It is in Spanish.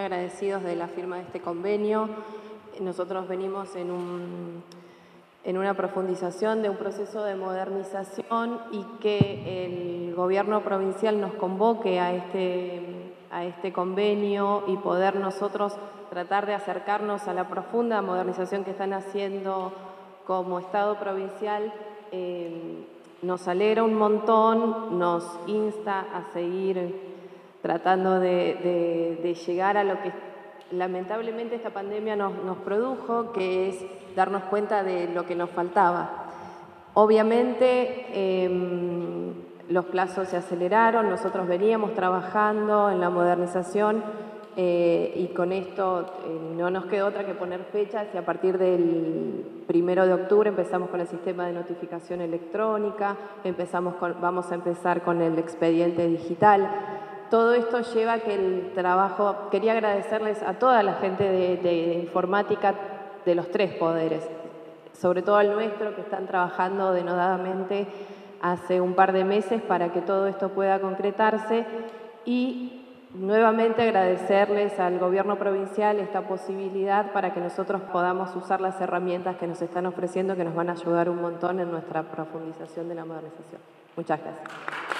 agradecidos de la firma de este convenio. Nosotros venimos en una profundización de un proceso de modernización y que el gobierno provincial nos convoque a este convenio y poder nosotros tratar de acercarnos a la profunda modernización que están haciendo como Estado provincial. Nos alegra un montón, nos insta a seguir tratando de llegar a lo que lamentablemente esta pandemia nos produjo, que es darnos cuenta de lo que nos faltaba. Obviamente los plazos se aceleraron, nosotros veníamos trabajando en la modernización y con esto no nos quedó otra que poner fechas y a partir del 1 de octubre empezamos con el sistema de notificación electrónica, vamos a empezar con el expediente digital. Todo esto lleva a que el trabajo, quería agradecerles a toda la gente de informática de los 3 poderes, sobre todo al nuestro, que están trabajando denodadamente hace un par de meses para que todo esto pueda concretarse, y nuevamente agradecerles al gobierno provincial esta posibilidad para que nosotros podamos usar las herramientas que nos están ofreciendo, que nos van a ayudar un montón en nuestra profundización de la modernización. Muchas gracias.